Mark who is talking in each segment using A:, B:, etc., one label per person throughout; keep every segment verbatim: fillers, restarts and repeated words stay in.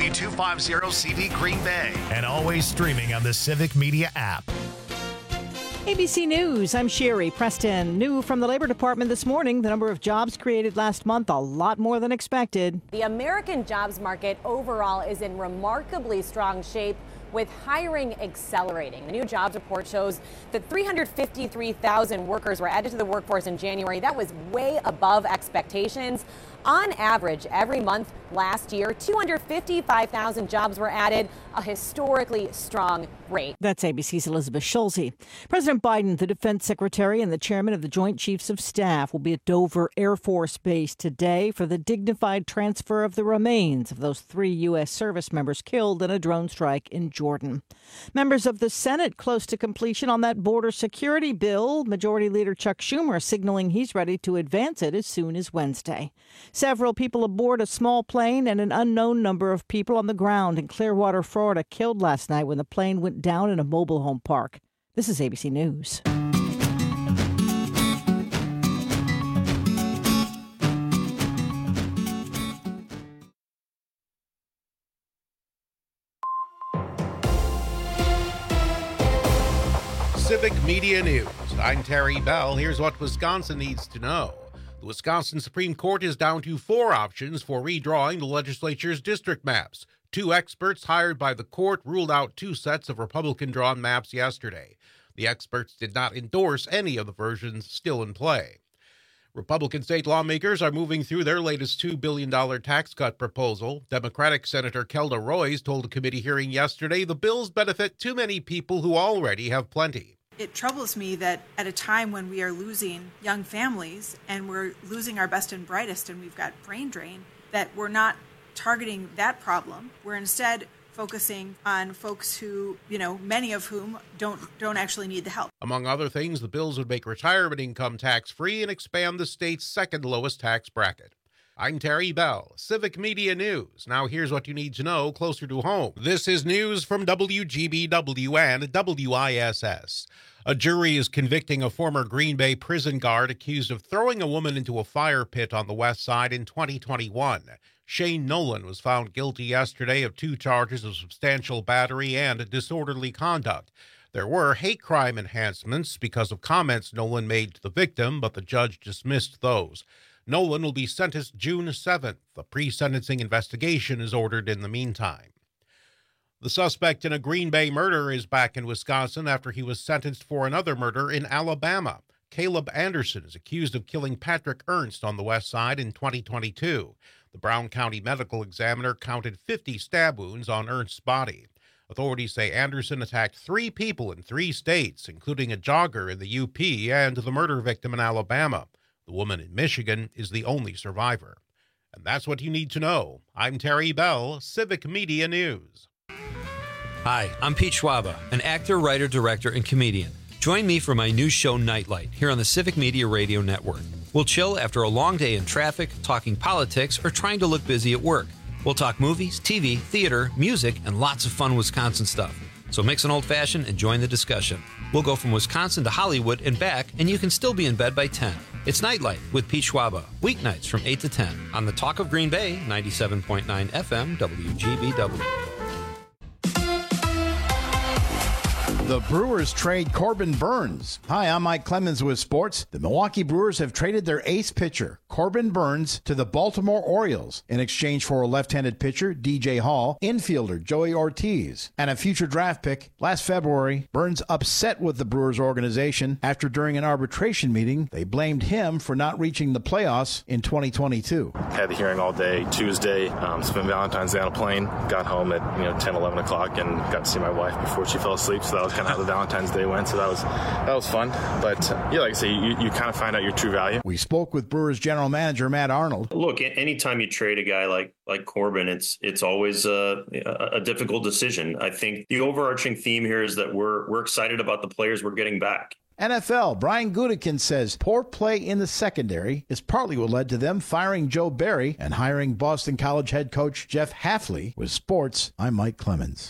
A: W two fifty C V Green Bay. And always streaming on the Civic Media app.
B: A B C News, I'm Sherry Preston. New from the Labor Department this morning, the number of jobs created last month, a lot more than expected.
C: The American jobs market overall is in remarkably strong shape, with hiring accelerating. The new jobs report shows that three hundred fifty-three thousand workers were added to the workforce in January. That was way above expectations. On average, every month last year, two hundred fifty-five thousand jobs were added, a historically strong rate.
B: That's A B C's Elizabeth Schulze. President Biden, the defense secretary, and the chairman of the Joint Chiefs of Staff will be at Dover Air Force Base today for the dignified transfer of the remains of those three U S service members killed in a drone strike in Jordan. Members of the Senate close to completion on that border security bill. Majority Leader Chuck Schumer signaling he's ready to advance it as soon as Wednesday. Several people aboard a small plane and an unknown number of people on the ground in Clearwater, Florida, killed last night when the plane went down in a mobile home park. This is A B C News.
D: Civic Media News. I'm Terry Bell. Here's what Wisconsin needs to know. The Wisconsin Supreme Court is down to four options for redrawing the legislature's district maps. Two experts hired by the court ruled out two sets of Republican-drawn maps yesterday. The experts did not endorse any of the versions still in play. Republican state lawmakers are moving through their latest two billion dollars tax cut proposal. Democratic Senator Kelda Roys told a committee hearing yesterday the bills benefit too many people who already have plenty.
E: It troubles me that at a time when we are losing young families and we're losing our best and brightest and we've got brain drain, that we're not targeting that problem. We're instead focusing on folks who, you know, many of whom don't don't actually need the help.
D: Among other things, the bills would make retirement income tax-free and expand the state's second lowest tax bracket. I'm Terry Bell, Civic Media News. Now here's what you need to know closer to home. This is news from W G B W and W I S S. A jury is convicting a former Green Bay prison guard accused of throwing a woman into a fire pit on the west side in twenty twenty-one. Shane Nolan was found guilty yesterday of two charges of substantial battery and disorderly conduct. There were hate crime enhancements because of comments Nolan made to the victim, but the judge dismissed those. Nolan will be sentenced June seventh. A pre-sentencing investigation is ordered in the meantime. The suspect in a Green Bay murder is back in Wisconsin after he was sentenced for another murder in Alabama. Caleb Anderson is accused of killing Patrick Ernst on the west side in twenty twenty-two. The Brown County Medical Examiner counted fifty stab wounds on Ernst's body. Authorities say Anderson attacked three people in three states, including a jogger in the U P and the murder victim in Alabama. The woman in Michigan is the only survivor. And that's what you need to know. I'm Terry Bell, Civic Media News.
F: Hi, I'm Pete Schwaba, an actor, writer, director, and comedian. Join me for my new show, Nightlight, here on the Civic Media Radio Network. We'll chill after a long day in traffic, talking politics, or trying to look busy at work. We'll talk movies, T V, theater, music, and lots of fun Wisconsin stuff. So mix an old-fashioned and join the discussion. We'll go from Wisconsin to Hollywood and back, and you can still be in bed by ten. It's Nightlight with Pete Schwaba, weeknights from eight to ten on the Talk of Green Bay, ninety-seven point nine F M, W G B W.
G: The Brewers trade Corbin Burnes. Hi, I'm Mike Clemens with sports. The Milwaukee Brewers have traded their ace pitcher, Corbin Burnes, to the Baltimore Orioles in exchange for a left-handed pitcher, D J Hall, infielder Joey Ortiz, and a future draft pick. Last February, Burnes upset with the Brewers organization after during an arbitration meeting, they blamed him for not reaching the playoffs in twenty twenty-two.
H: Had the hearing all day Tuesday, um, spent Valentine's Day on a plane, got home at you know ten, eleven o'clock, and got to see my wife before she fell asleep, so that was kind of how the Valentine's Day went, so that was that was fun. But uh, yeah, like I say, you, you kind of find out your true value.
G: We spoke with Brewers general manager Matt Arnold.
I: Look, anytime you trade a guy like like Corbin, it's it's always a, a difficult decision. I think the overarching theme here is that we're we're excited about the players we're getting back.
G: N F L, Brian Gutekunst says poor play in the secondary is partly what led to them firing Joe Barry and hiring Boston College head coach Jeff Hafley. With sports, I'm Mike Clemens.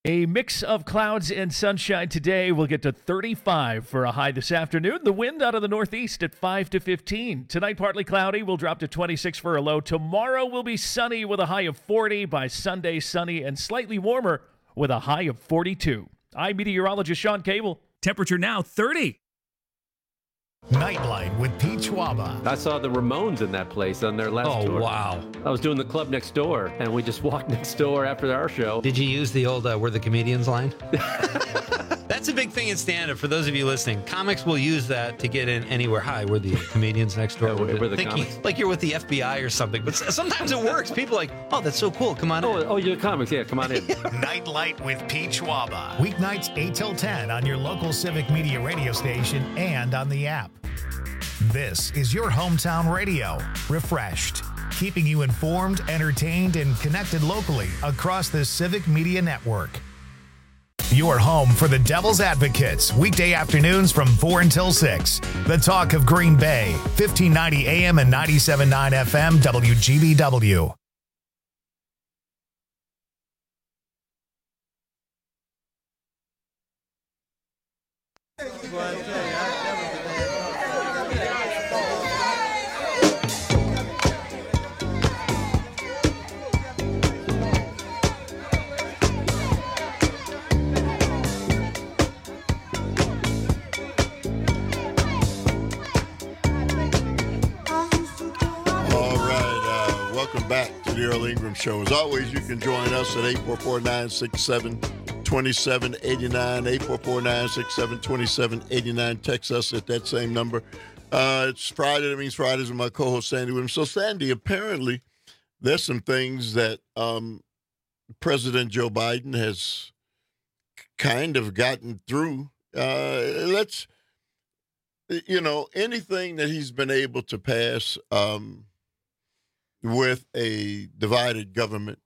J: A mix of clouds and sunshine today. We'll get to thirty-five for a high this afternoon. The wind out of the northeast at five to fifteen. Tonight, partly cloudy. We'll drop to twenty-six for a low. Tomorrow will be sunny with a high of forty. By Sunday, sunny and slightly warmer with a high of forty-two. I'm meteorologist Sean Cable.
K: Temperature now thirty.
A: Nightlight with Pete Schwaba.
L: I saw the Ramones in that place on their last
F: Oh,
L: tour.
F: wow.
L: I was doing the club next door, and we just walked next door after our show.
F: Did you use the old uh, "We're the Comedians" line? That's a big thing in stand-up. For those of you listening, comics will use that to get in anywhere. Hi, we're the comedians next door.
L: Yeah, we're, we're the
F: Thinking
L: comics.
F: like you're with the F B I or something. But sometimes it works. People are like, oh, that's so cool. Come on
L: Oh,
F: in.
L: oh, you're the comics. Yeah, come on in.
A: Nightlight with Pete Schwaba. Weeknights eight till ten on your local Civic Media radio station and on the app. This is your hometown radio. Refreshed. Keeping you informed, entertained, and connected locally across the Civic Media Network. Your home for the Devil's Advocates, weekday afternoons from four until six. The talk of Green Bay, fifteen ninety A M and ninety-seven point nine F M, W G B W.
M: Welcome back to the Earl Ingram Show. As always, you can join us at eight four four, nine six seven, two seven eight nine, eight four four, nine six seven, two seven eight nine. Text us at that same number. Uh, it's Friday. That means Fridays with my co-host, Sandy Williams. So, Sandy, apparently there's some things that um, President Joe Biden has kind of gotten through. Uh, let's, you know, anything that he's been able to pass um, with a divided government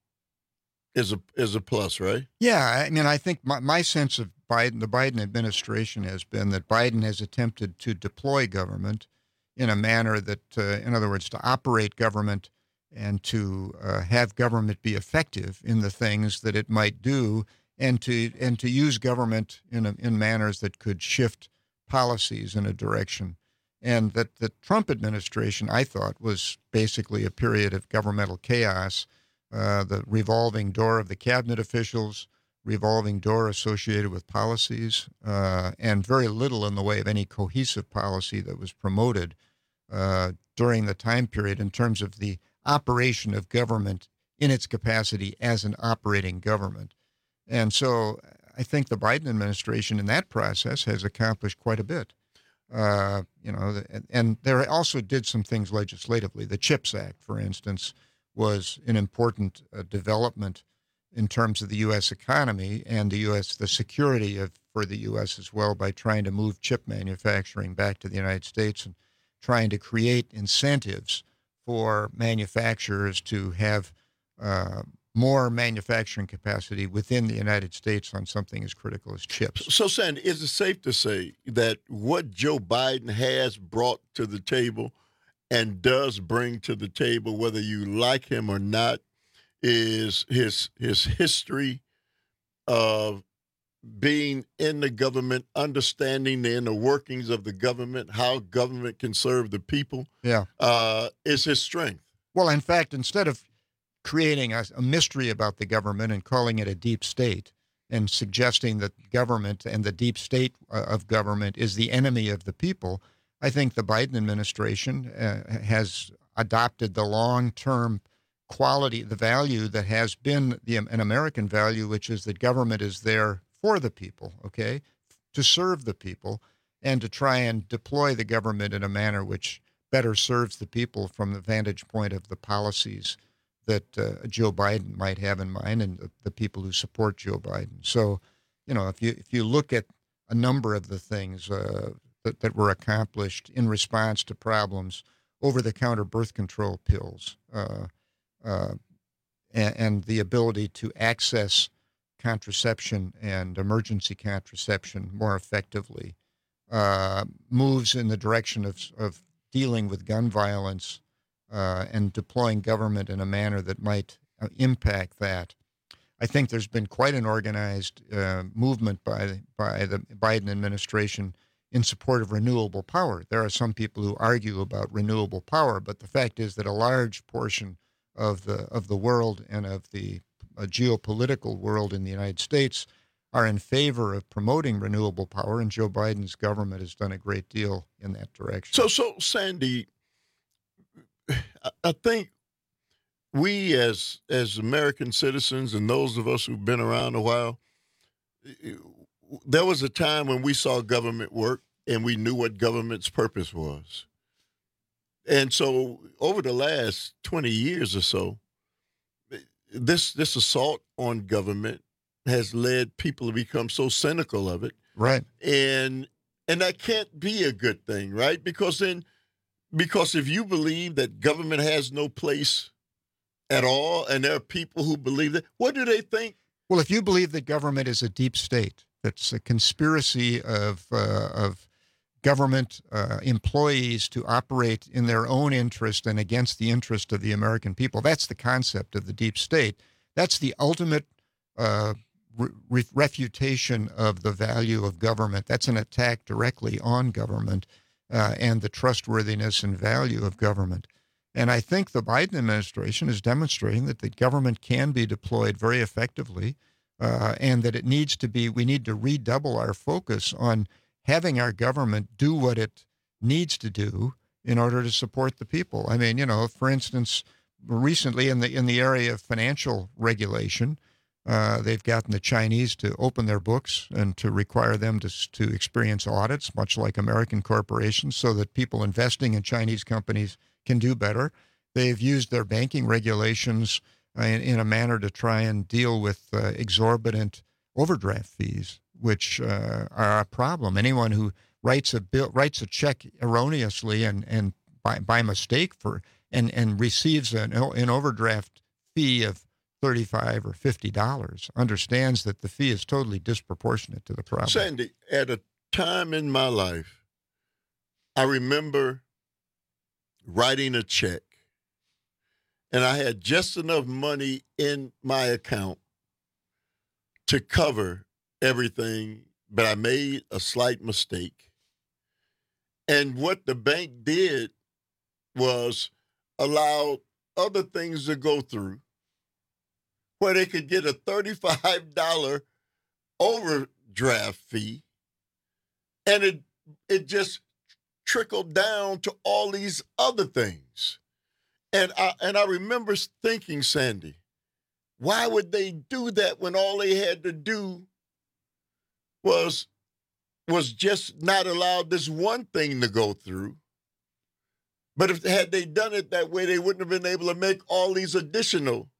M: is a is a plus, right?
N: Yeah, I mean, I think my, my sense of Biden, the Biden administration has been that Biden has attempted to deploy government in a manner that, uh, in other words, to operate government and to uh, have government be effective in the things that it might do, and to and to use government in a, in manners that could shift policies in a direction. And that the Trump administration, I thought, was basically a period of governmental chaos, uh, the revolving door of the cabinet officials, revolving door associated with policies, uh, and very little in the way of any cohesive policy that was promoted uh, during the time period in terms of the operation of government in its capacity as an operating government. And so I think the Biden administration in that process has accomplished quite a bit. Uh, you know, and, and there also did some things legislatively. The CHIPS Act, for instance, was an important uh, development in terms of the U S economy and the U S the security of for the U S as well, by trying to move chip manufacturing back to the United States and trying to create incentives for manufacturers to have uh, more manufacturing capacity within the United States on something as critical as chips.
M: So, Sandy, is it safe to say that what Joe Biden has brought to the table and does bring to the table, whether you like him or not, is his his history of being in the government, understanding the inner workings of the government, how government can serve the people?
N: Yeah,
M: uh, is his strength.
N: Well, in fact, instead of creating a, a mystery about the government and calling it a deep state and suggesting that government and the deep state uh, of government is the enemy of the people, I think the Biden administration uh, has adopted the long-term quality, the value that has been the, an American value, which is that government is there for the people, okay, to serve the people, and to try and deploy the government in a manner which better serves the people from the vantage point of the policies that uh, Joe Biden might have in mind, and the, the people who support Joe Biden. So, you know, if you if you look at a number of the things uh, that, that were accomplished in response to problems, over-the-counter birth control pills, uh, uh, and, and the ability to access contraception and emergency contraception more effectively, uh, moves in the direction of, of dealing with gun violence, Uh, and deploying government in a manner that might uh, impact that. I think there's been quite an organized uh, movement by by the Biden administration in support of renewable power. There are some people who argue about renewable power, but the fact is that a large portion of the of the world and of the uh, geopolitical world in the United States are in favor of promoting renewable power, and Joe Biden's government has done a great deal in that direction.
M: So, so Sandy, I think we as as American citizens and those of us who've been around a while, there was a time when we saw government work and we knew what government's purpose was. And so over the last twenty years or so, this this assault on government has led people to become so cynical of it.
N: Right.
M: And and that can't be a good thing, right? Because then because if you believe that government has no place at all, and there are people who believe that, what do they think?
N: Well, if you believe that government is a deep state, that's a conspiracy of uh, of government uh, employees to operate in their own interest and against the interest of the American people, that's the concept of the deep state. That's the ultimate uh, re- refutation of the value of government. That's an attack directly on government uh, and the trustworthiness and value of government. And I think the Biden administration is demonstrating that the government can be deployed very effectively uh, and that it needs to be, we need to redouble our focus on having our government do what it needs to do in order to support the people. I mean, you know, for instance, recently in the in the area of financial regulation, uh, they've gotten the Chinese to open their books and to require them to, to experience audits, much like American corporations, so that people investing in Chinese companies can do better. They've used their banking regulations uh, in, in a manner to try and deal with uh, exorbitant overdraft fees, which uh, are a problem. Anyone who writes a bill, writes a check erroneously and and by, by mistake for and and receives an, an overdraft fee of thirty-five or fifty dollars understands that the fee is totally disproportionate to the problem.
M: Sandy, at a time in my life, I remember writing a check, and I had just enough money in my account to cover everything, but I made a slight mistake. And what the bank did was allow other things to go through where they could get a thirty-five dollars overdraft fee, and it it just trickled down to all these other things. And I and I remember thinking, Sandy, why would they do that when all they had to do was was just not allow this one thing to go through? But if had they done it that way, they wouldn't have been able to make all these additional.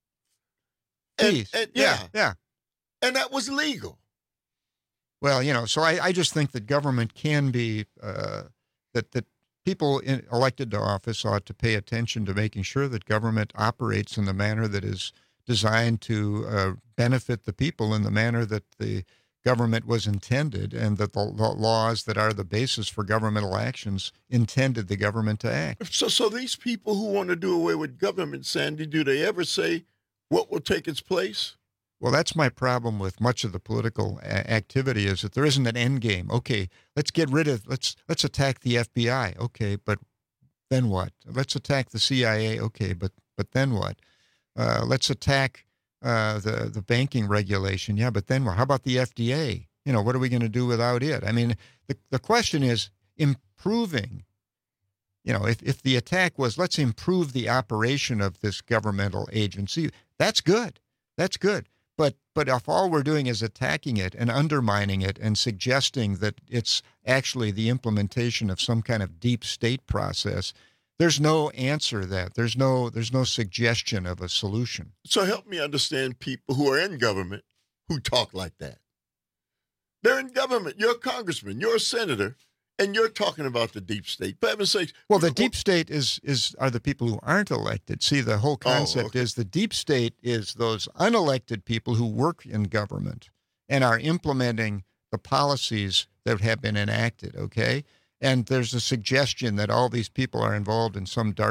M: And, and yeah,
N: yeah, yeah.
M: And that was legal.
N: Well, you know, so I, I just think that government can be, uh, that, that people in, elected to office ought to pay attention to making sure that government operates in the manner that is designed to uh, benefit the people in the manner that the government was intended, and that the laws that are the basis for governmental actions intended the government to act.
M: So, so these people who want to do away with government, Sandy, do they ever say what will take its place?
N: Well, that's my problem with much of the political a- activity is that there isn't an end game. Okay, let's get rid of, let's let's attack the F B I. Okay, but then what? Let's attack the C I A. Okay, but but then what? Uh, let's attack uh, the the banking regulation. Yeah, but then what? How about the F D A? You know, what are we going to do without it? I mean, the the question is improving. You know, if, if the attack was, let's improve the operation of this governmental agency, that's good. That's good. But but if all we're doing is attacking it and undermining it and suggesting that it's actually the implementation of some kind of deep state process, there's no answer to that. There's no there's no suggestion of a solution.
M: So help me understand people who are in government who talk like that. They're in government. You're a congressman. You're a senator. And you're talking about the deep state. For heaven's sakes.
N: Well, the deep state is is are the people who aren't elected. See, the whole concept oh, okay. is the deep state is those unelected people who work in government and are implementing the policies that have been enacted, okay? And there's a suggestion that all these people are involved in some dark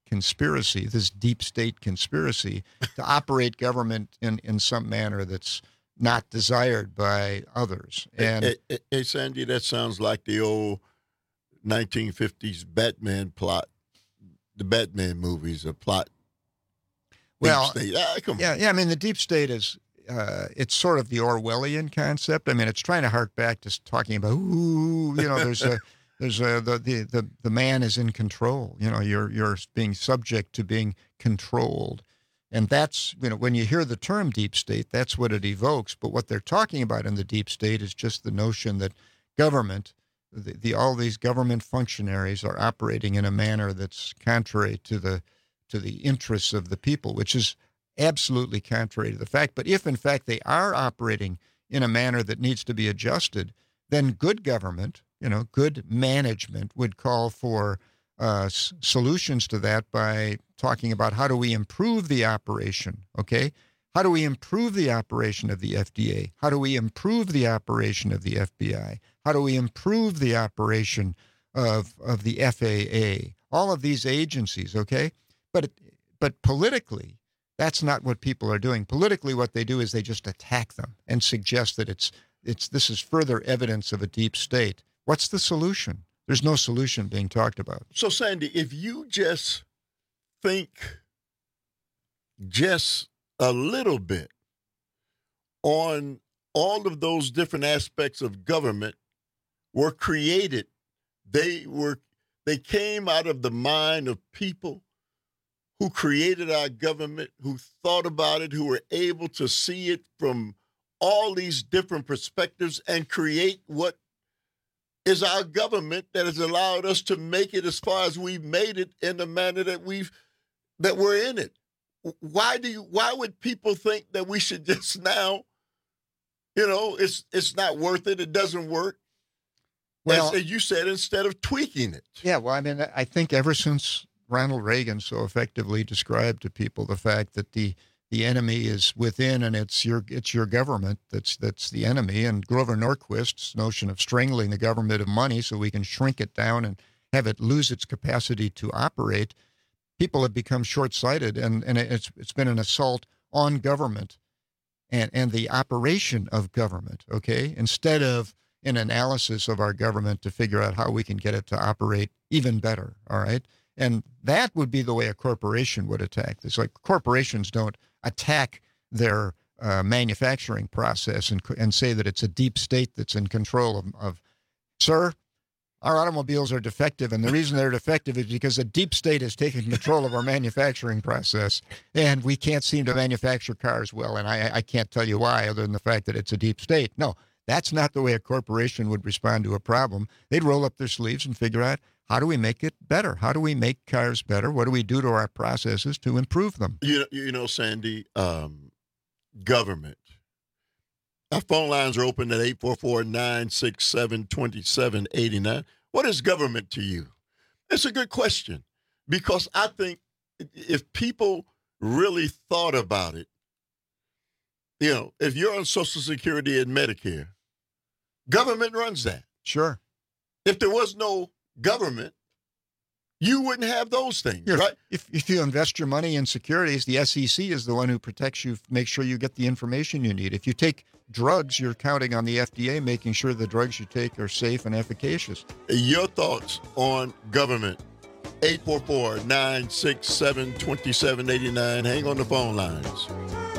N: conspiracy, this deep state conspiracy to operate government in, in some manner that's not desired by others. And
M: hey, hey, hey, Sandy, that sounds like the old nineteen fifties Batman plot, the Batman movies, a plot.
N: Well,
M: ah, come
N: yeah,
M: on.
N: yeah. I mean, the deep state is uh, it's sort of the Orwellian concept. I mean, it's trying to hark back to talking about, ooh, you know, there's a there's a the, the the the man is in control. You know, you're you're being subject to being controlled. And that's, you know, when you hear the term deep state, that's what it evokes. But what they're talking about in the deep state is just the notion that government, the, the all these government functionaries are operating in a manner that's contrary to the to the interests of the people, which is absolutely contrary to the fact. But if, in fact, they are operating in a manner that needs to be adjusted, then good government, you know, good management would call for Uh, s- solutions to that by talking about how do we improve the operation, okay? How do we improve the operation of the F D A? How do we improve the operation of the F B I? How do we improve the operation of of the F A A? All of these agencies, okay? But but politically, that's not what people are doing. Politically, what they do is they just attack them and suggest that it's it's this is further evidence of a deep state. What's the solution? There's no solution being talked about.
M: So, Sandy, if you just think just a little bit on all of those different aspects of government were created, they were they came out of the mind of people who created our government, who thought about it, who were able to see it from all these different perspectives and create what is our government that has allowed us to make it as far as we've made it in the manner that we've that we're in it. Why do you why would people think that we should just now, you know, it's it's not worth it, it doesn't work? Well, as, as you said, instead of tweaking it.
N: Yeah, well, I mean, I think ever since Ronald Reagan so effectively described to people the fact that the the enemy is within, and it's your it's your government that's that's the enemy. And Grover Norquist's notion of strangling the government of money so we can shrink it down and have it lose its capacity to operate, people have become short-sighted, and, and it's it's been an assault on government and, and the operation of government, okay? Instead of an analysis of our government to figure out how we can get it to operate even better, all right? And that would be the way a corporation would attack this. Like, corporations don't attack their uh, manufacturing process and and say that it's a deep state that's in control of, of, sir, our automobiles are defective, and the reason they're defective is because a deep state has taken control of our manufacturing process, and we can't seem to manufacture cars well, and I, I can't tell you why other than the fact that it's a deep state. No, that's not the way a corporation would respond to a problem. They'd roll up their sleeves and figure out, how do we make it better? How do we make cars better? What do we do to our processes to improve them?
M: You know, you know, Sandy, um, government. Our phone lines are open at eight four four, nine six seven, two seven eight nine. What is government to you? It's a good question, because I think if people really thought about it, you know, if you're on Social Security and Medicare, government runs that.
N: Sure.
M: If there was no government, you wouldn't have those things,
N: You're,
M: right?
N: If, if you invest your money in securities, the S E C is the one who protects you, make sure you get the information you need. If you take drugs, you're counting on the F D A making sure the drugs you take are safe and efficacious.
M: Your thoughts on government? eight four four, nine six seven, two seven eight nine. Hang on the phone lines.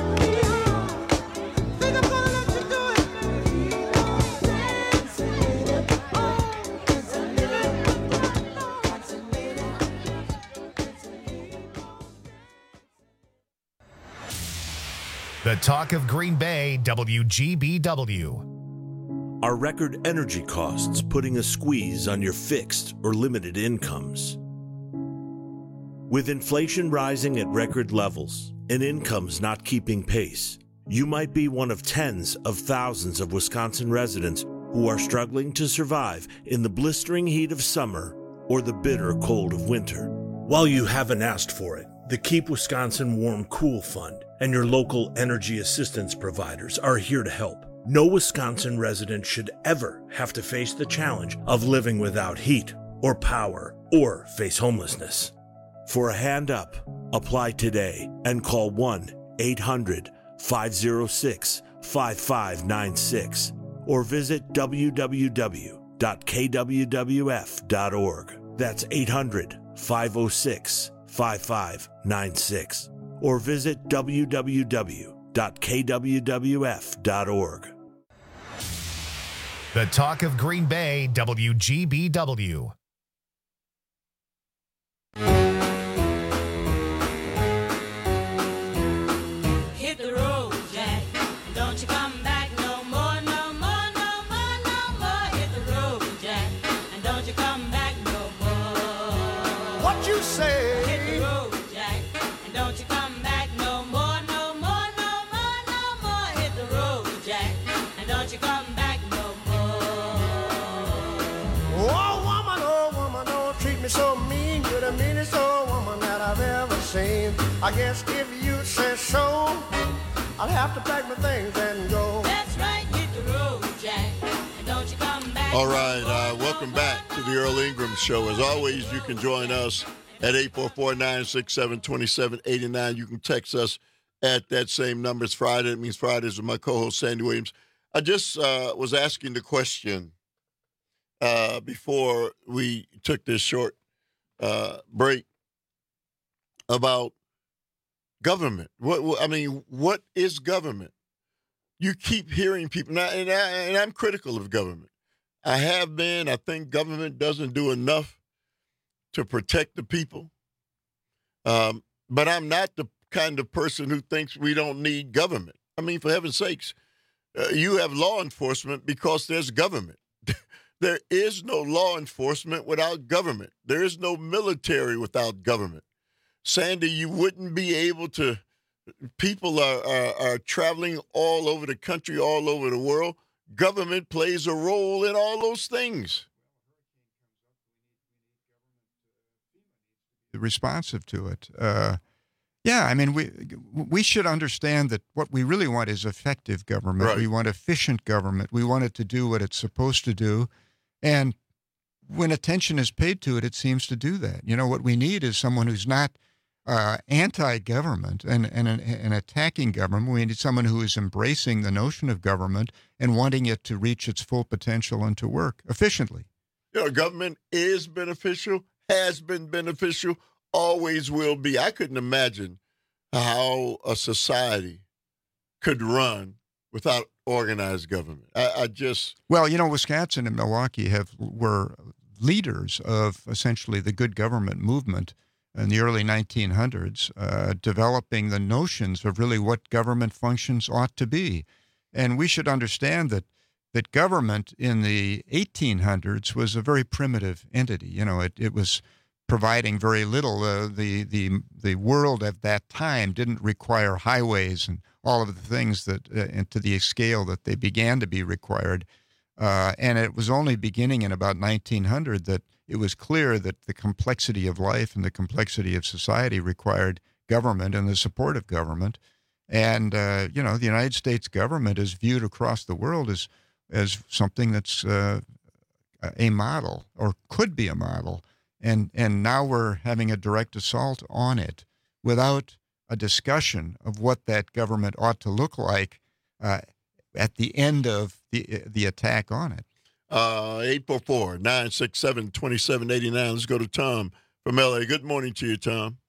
A: The talk of Green Bay, W G B W.
K: Are record energy costs putting a squeeze on your fixed or limited incomes? With inflation rising at record levels and incomes not keeping pace, you might be one of tens of thousands of Wisconsin residents who are struggling to survive in the blistering heat of summer or the bitter cold of winter. While you haven't asked for it, the Keep Wisconsin Warm Cool Fund and your local energy assistance providers are here to help. No Wisconsin resident should ever have to face the challenge of living without heat or power or face homelessness. For a hand up, apply today and call one eight hundred five oh six five five nine six or visit w w w dot k w w f dot org. That's eight hundred five oh six five five nine six or visit w w w dot k w w f dot org.
A: The Talk of Green Bay, W G B W.
O: Hit the road, Jack. Don't you come back no more, no more, no more, no more. Hit the road, Jack. And don't you come back no more.
P: What you say?
O: Hit the road, Jack. And don't you come back no more, no more, no more, no more. Hit the road, Jack. And don't you come back no more.
P: Oh, woman, oh, woman, don't treat me so mean. You're the meanest old woman that I've ever seen. I guess if you say so, I'll have to pack my things and go.
O: That's right, hit the road, Jack. And don't you come back.
M: All right, uh, welcome back to the Earl Ingram Show. As always, you can join us at eight four four, nine six seven, two seven eight nine. You can text us at that same number. It's Friday. It means Fridays with my co-host, Sandy Williams. I just uh, was asking the question uh, before we took this short uh, break about government. What, what I mean, what is government? You keep hearing people, now, and, I, and I'm critical of government. I have been. I think government doesn't do enough to protect the people. Um, but I'm not the kind of person who thinks we don't need government. I mean, for heaven's sakes, uh, you have law enforcement because there's government. There is no law enforcement without government. There is no military without government. Sandy, you wouldn't be able to, people are, are, are traveling all over the country, all over the world. Government plays a role in all those things.
N: Responsive to it. Uh, yeah, I mean, we we should understand that what we really want is effective government.
M: Right.
N: We want efficient government. We want it to do what it's supposed to do. And when attention is paid to it, it seems to do that. You know, what we need is someone who's not uh, anti-government and, and, and attacking government. We need someone who is embracing the notion of government and wanting it to reach its full potential and to work efficiently.
M: You know, government is beneficial, has been beneficial, always will be. I couldn't imagine how a society could run without organized government. I, I just...
N: Well, you know, Wisconsin and Milwaukee have were leaders of essentially the good government movement in the early nineteen hundreds, uh, developing the notions of really what government functions ought to be. And we should understand that that government in the eighteen hundreds was a very primitive entity. You know, it, it was providing very little. Uh, the, the, the world at that time didn't require highways and all of the things that, uh, and to the scale that they began to be required. Uh, and it was only beginning in about nineteen hundred that it was clear that the complexity of life and the complexity of society required government and the support of government. And, uh, you know, the United States government is viewed across the world as, as something that's uh, a model or could be a model. And, and now we're having a direct assault on it without a discussion of what that government ought to look like uh, at the end of the the attack on it.
M: Uh, eight four four, nine six seven, two seven eight nine. Let's go to Tom from L A. Good morning to you, Tom.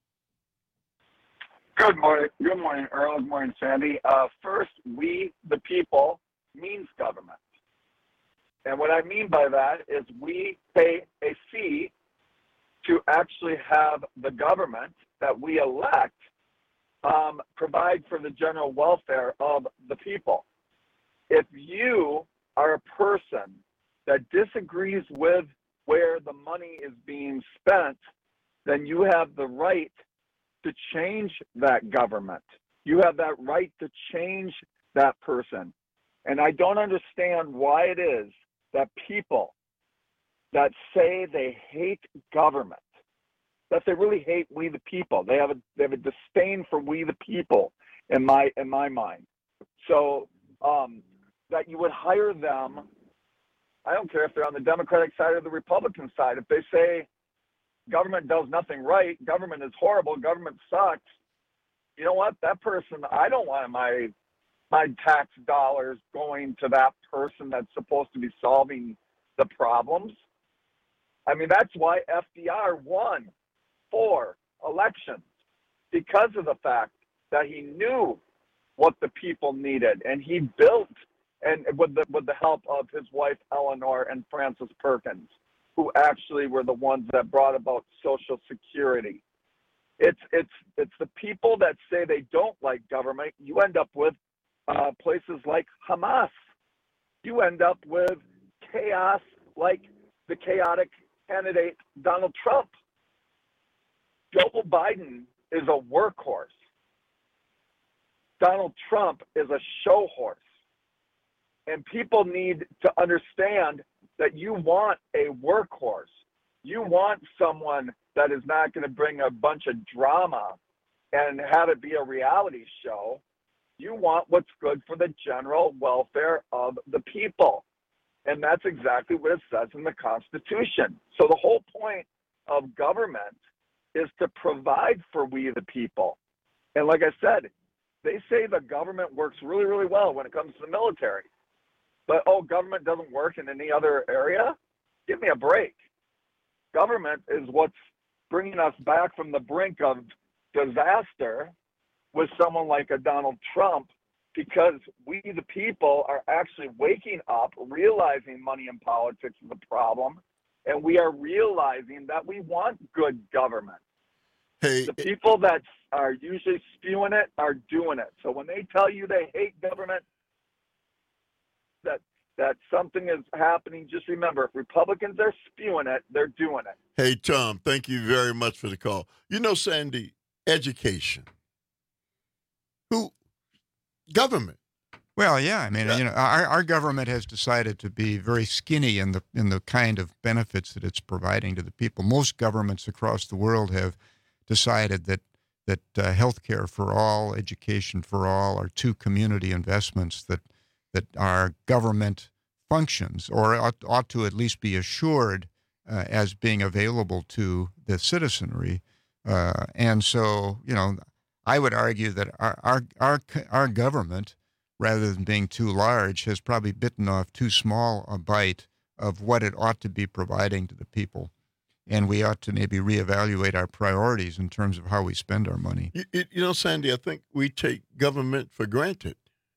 Q: Good morning. Good morning, Earl. Good morning, Sandy. Uh, first, we, the people, means government. And what I mean by that is we pay a fee to actually have the government that we elect um, provide for the general welfare of the people. If you are a person that disagrees with where the money is being spent, then you have the right to change that government. You have that right to change that person. And I don't understand why it is that people that say they hate government, that they really hate we the people. They have a they have a disdain for we the people in my in my mind. So um, that you would hire them. I don't care if they're on the Democratic side or the Republican side. If they say government does nothing right, government is horrible, government sucks, you know what? That person, I don't want my my tax dollars going to that person that's supposed to be solving the problems. I mean, that's why F D R won four elections, because of the fact that he knew what the people needed, and he built, and with the with the help of his wife Eleanor and Frances Perkins, who actually were the ones that brought about Social Security. It's it's it's the people that say they don't like government. You end up with uh, places like Hamas. You end up with chaos like the chaotic candidate Donald Trump. Joe Biden is a workhorse. Donald Trump is a show horse. And people need to understand that you want a workhorse. You want someone that is not going to bring a bunch of drama and have it be a reality show. You want what's good for the general welfare of the people. And that's exactly what it says in the Constitution. So the whole point of government is to provide for we the people. And like I said, they say the government works really, really well when it comes to the military. But, oh, government doesn't work in any other area? Give me a break. Government is what's bringing us back from the brink of disaster with someone like a Donald Trump, because we, the people, are actually waking up, realizing money in politics is a problem, and we are realizing that we want good government.
M: Hey,
Q: the people that are usually spewing it are doing it. So when they tell you they hate government, that that something is happening, just remember, if Republicans are spewing it, they're doing it.
M: Hey, Tom, thank you very much for the call. You know, Sandy, education. Who? Government.
N: Well, yeah. I mean, yeah. you know, our, our government has decided to be very skinny in the in the kind of benefits that it's providing to the people. Most governments across the world have decided that that uh, health care for all, education for all, are two community investments that that are government functions, or ought, ought to at least be assured uh, as being available to the citizenry. Uh, and so, you know, I would argue that our, our our our government, rather than being too large, has probably bitten off too small a bite of what it ought to be providing to the people. And we ought to maybe reevaluate our priorities in terms of how we spend our money.
M: You, you know, Sandy, I think we take government for granted.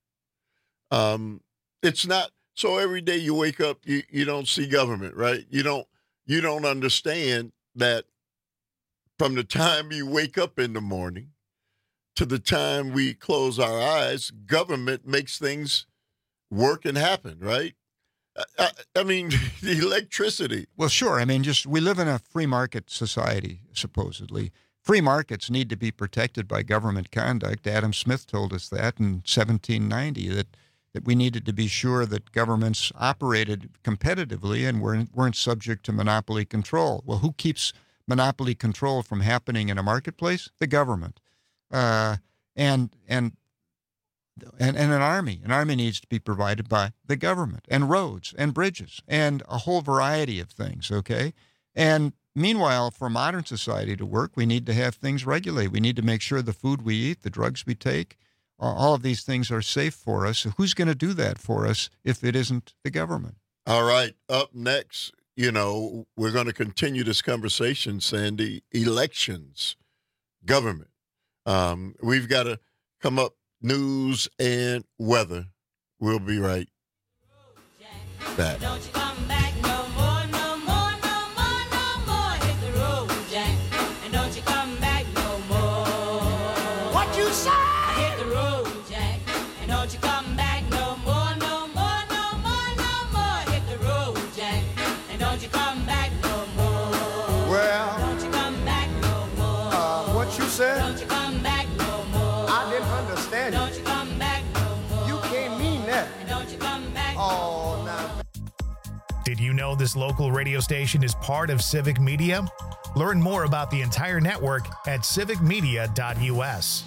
M: Um, it's not so every day you wake up, you, you don't see government, right? You don't you don't understand that from the time you wake up in the morning to the time we close our eyes, government makes things work and happen, right? I, I mean, the electricity.
N: Well, sure. I mean, just we live in a free market society, supposedly. Free markets need to be protected by government conduct. Adam Smith told us that in seventeen ninety, that, that we needed to be sure that governments operated competitively and weren't, weren't subject to monopoly control. Well, who keeps monopoly control from happening in a marketplace? The government. Uh, and and And, and an army. An army needs to be provided by the government, and roads and bridges and a whole variety of things, okay? And meanwhile, for modern society to work, we need to have things regulated. We need to make sure the food we eat, the drugs we take, all of these things are safe for us. So who's going to do that for us if it isn't the government?
M: All right. Up next, you know, we're going to continue this conversation, Sandy. Elections, government. Um, we've got to come up. News and weather. We'll be right back.
O: Don't you come back no more, no more, no more, no more. Hit the road, Jack, and don't you come back no more. What you say? Hit the road, Jack, and don't you come back no more, no more, no more, no more. Hit the road, Jack, and don't you come back no more.
P: Well,
O: don't you come back no more.
P: Uh, what you said?
O: Don't you come back no more.
P: I didn't understand
O: Don't you come back no more.
P: You can't mean that.
O: And don't you come back
P: Oh, now.
A: Did you know this local radio station is part of Civic Media? Learn more about the entire network at civic media dot U S.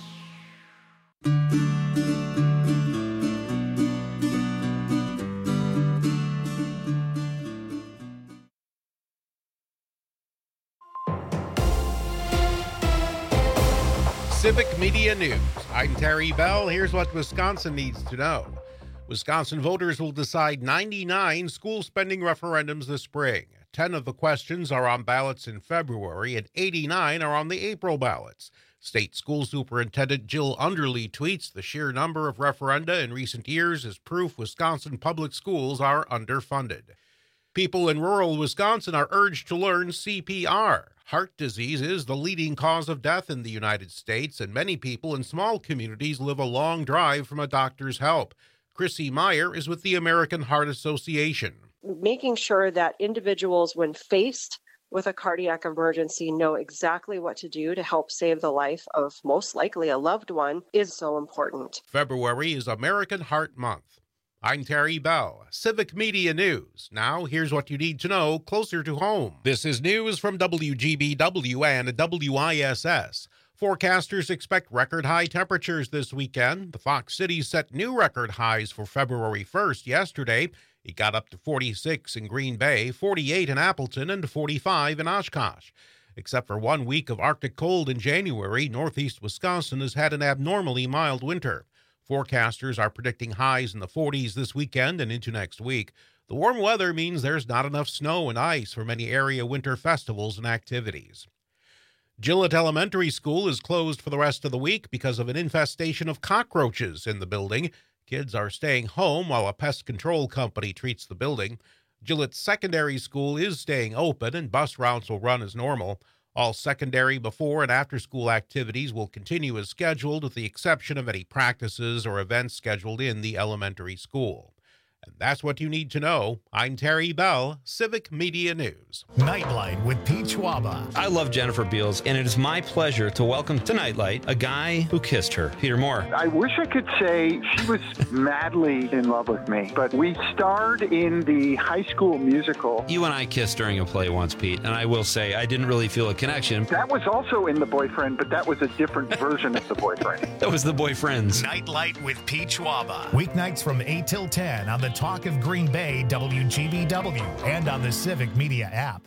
D: Civic Media News. I'm Terry Bell. Here's what Wisconsin needs to know. Wisconsin voters will decide ninety-nine school spending referendums this spring. ten of the questions are on ballots in February, and eighty-nine are on the April ballots. State School Superintendent Jill Underly tweets the sheer number of referenda in recent years is proof Wisconsin public schools are underfunded. People in rural Wisconsin are urged to learn C P R. Heart disease is the leading cause of death in the United States, and many people in small communities live a long drive from a doctor's help. Chrissy Meyer is with the American Heart Association.
R: Making sure that individuals, when faced with a cardiac emergency, know exactly what to do to help save the life of most likely a loved one is so important.
D: February is American Heart Month. I'm Terry Bell, Civic Media News. Now, here's what you need to know closer to home. This is news from W G B W and W I S S. Forecasters expect record high temperatures this weekend. The Fox Cities set new record highs for February first yesterday. It got up to forty-six in Green Bay, forty-eight in Appleton, and forty-five in Oshkosh. Except for one week of Arctic cold in January, northeast Wisconsin has had an abnormally mild winter. Forecasters are predicting highs in the forties this weekend and into next week. The warm weather means there's not enough snow and ice for many area winter festivals and activities. Gillett Elementary School is closed for the rest of the week because of an infestation of cockroaches in the building. Kids are staying home while a pest control company treats the building. Gillett Secondary School is staying open and bus routes will run as normal. All secondary before and after school activities will continue as scheduled with the exception of any practices or events scheduled in the elementary school. And that's what you need to know. I'm Terry Bell, Civic Media News.
A: Nightlight with Pete Schwaba.
F: I love Jennifer Beals, and it is my pleasure to welcome to Nightlight a guy who kissed her, Peter Moore.
S: I wish I could say she was madly in love with me, but we starred in the High School Musical.
F: You and I kissed during a play once, Pete, and I will say I didn't really feel a connection.
S: That was also in The Boyfriend, but that was a different version of The Boyfriend.
F: That was The Boyfriends.
A: Nightlight with Pete Schwaba. Weeknights from eight till ten on the Talk of Green Bay, W G B W, and on the Civic Media app.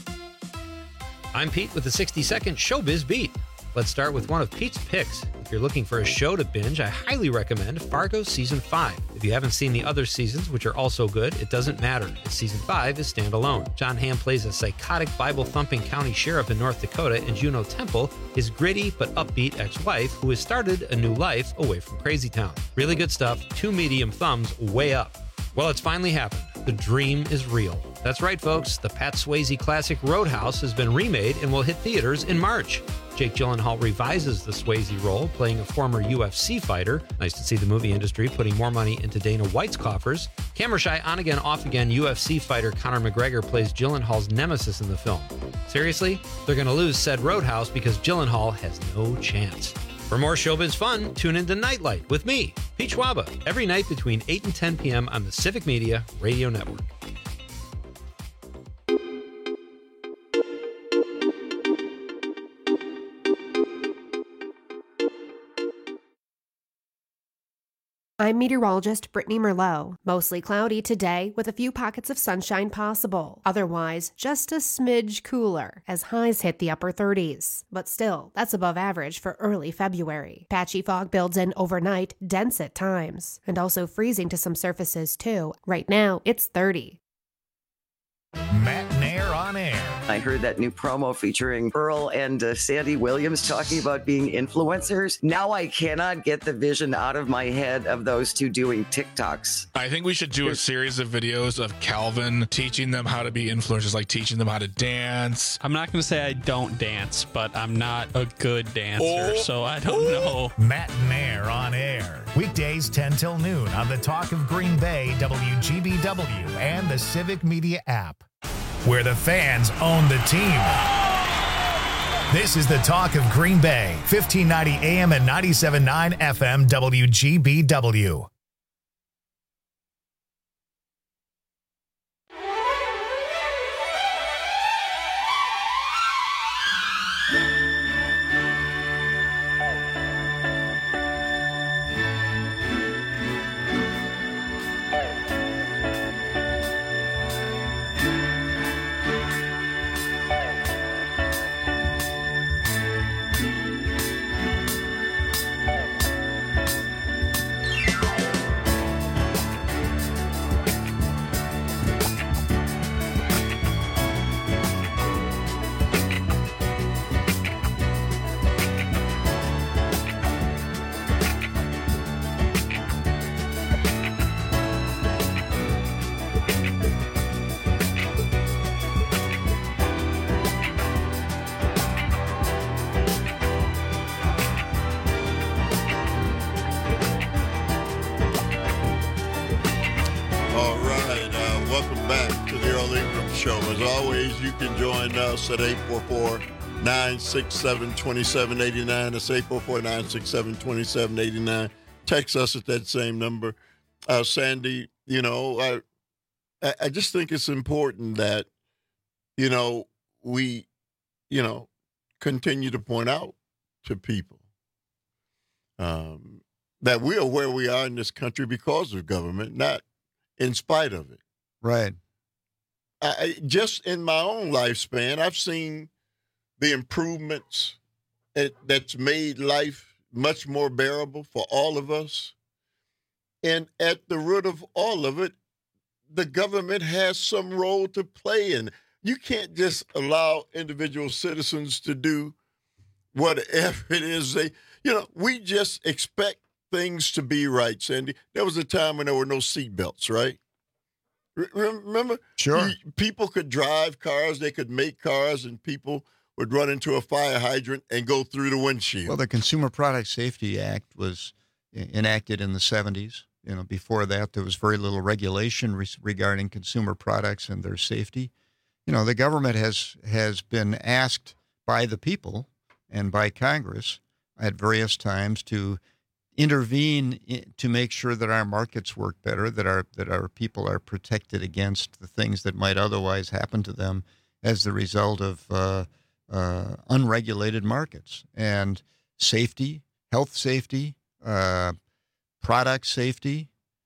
F: I'm Pete with the sixty second Showbiz Beat. Let's start with one of Pete's picks. If you're looking for a show to binge, I highly recommend Fargo Season five. If you haven't seen the other seasons, which are also good, it doesn't matter. Season five is standalone. John Hamm plays a psychotic Bible-thumping county sheriff in North Dakota, and Juno Temple, his gritty but upbeat ex-wife, who has started a new life away from Crazy Town. Really good stuff, two medium thumbs way up. Well, it's finally happened. The dream is real. That's right, folks. The Pat Swayze classic Roadhouse has been remade and will hit theaters in March. Jake Gyllenhaal revises the Swayze role, playing a former U F C fighter. Nice to see the movie industry putting more money into Dana White's coffers. Camera shy, on-again, off-again U F C fighter Conor McGregor plays Gyllenhaal's nemesis in the film. Seriously? They're going to lose said Roadhouse because Gyllenhaal has no chance. For more showbiz fun, tune into Nightlight with me, Pete Schwaba, every night between eight and ten p.m. on the Civic Media Radio Network.
T: I'm meteorologist Brittany Merlot. Mostly cloudy today with a few pockets of sunshine possible. Otherwise, just a smidge cooler as highs hit the upper thirties. But still, that's above average for early February. Patchy fog builds in overnight, dense at times, and also freezing to some surfaces too. Right now, it's thirty.
A: Matt Nair on air.
U: I heard that new promo featuring Earl and uh, Sandy Williams talking about being influencers. Now I cannot get the vision out of my head of those two doing TikToks.
V: I think we should do a series of videos of Calvin teaching them how to be influencers, like teaching them how to dance.
W: I'm not going to say I don't dance, but I'm not a good dancer,
V: oh.
W: so I don't know.
A: Matt Nair on air. Weekdays ten till noon on the Talk of Green Bay, W G B W, and the Civic Media app, where the fans own the team. This is the Talk of Green Bay, fifteen ninety A M and ninety-seven point nine F M W G B W.
M: show. As always, you can join us at eight four four, nine six seven, two seven eight nine. That's eight four four, nine six seven, two seven eight nine. Text us at that same number. Uh, Sandy, you know, I, I just think it's important that, you know, we, you know, continue to point out to people um, that we are where we are in this country because of government, not in spite of it.
N: Right.
M: I, just in my own lifespan, I've seen the improvements that, that's made life much more bearable for all of us. And at the root of all of it, the government has some role to play in. You can't just allow individual citizens to do whatever it is they, you know, we just expect things to be right, Sandy. There was a time when there were no seatbelts, right? Remember?
N: Sure.
M: You, people could drive cars, they could make cars, and people would run into a fire hydrant and go through the windshield.
N: Well, the Consumer Product Safety Act was enacted in the seventies. You know, before that, there was very little regulation re- regarding consumer products and their safety. You know, the government has has been asked by the people and by Congress at various times to intervene in, to make sure that our markets work better, that our that our people are protected against the things that might otherwise happen to them as the result of uh, uh, unregulated markets. And safety, health safety, uh, product safety,